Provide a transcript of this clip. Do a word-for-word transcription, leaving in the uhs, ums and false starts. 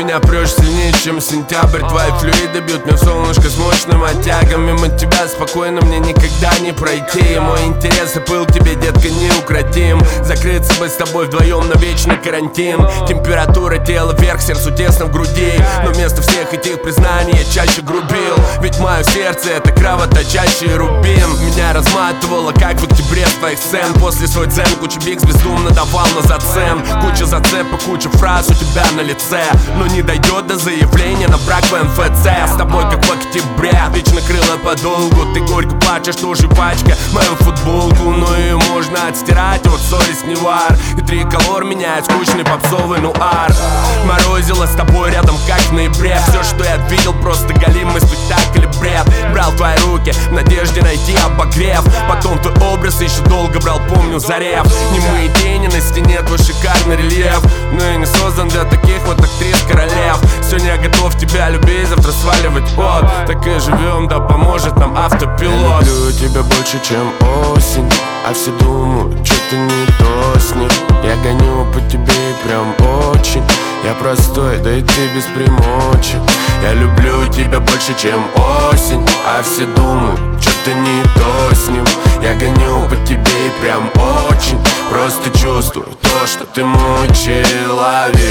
меня прешь сильнее, чем сентябрь. Твои флюиды бьют мне в солнышко с мощным оттягом. Мимо тебя спокойно мне никогда не пройти. Мой интерес и пыл к тебе, детка, неукротим. Закрыться бы с тобой вдвоем на вечный карантин. Температура тела вверх, сердцу тесно в груди. Но вместо всех этих признаний я чаще грубил. Ведь мое сердце — это кровоточащий рубин. Меня разматывало, как в октябре с твоих сцен. После свой дзен куча бикс бездумно давал на зацен. Куча зацепок, куча фраз у тебя на лице. Но не дойдет до заявления на брак в эн эф цэ. С тобой как в октябре, вечно крыло подолгу. Ты горько плачешь, тоже пачка мою футболку. Но ее можно отстирать, вот совесть не вар. И триколор меняет скучный попсовый нуар. Морозило с тобой рядом, как в ноябре. Все, что я видел, просто галимый спектакль и бред. Брал твои руки в надежде найти обогрев. Потом твой образ еще долго брал, помню, зарев. Немые тени на стене, твой шикарный рельеф. Но я не создан для таких вот актрис королев. Сегодня я готов тебя любить, завтра сваливать от. Так и живем, да поможет нам автопилот. Я люблю тебя больше, чем осень. А все думают, что-то не то с ним. Я гоню по тебе прям очень. Я простой, да и ты без примочек. Я люблю тебя больше, чем осень. А все думают, что-то не то с ним. Я гоню по тебе прям очень. Просто чувствую то, что ты мой человек.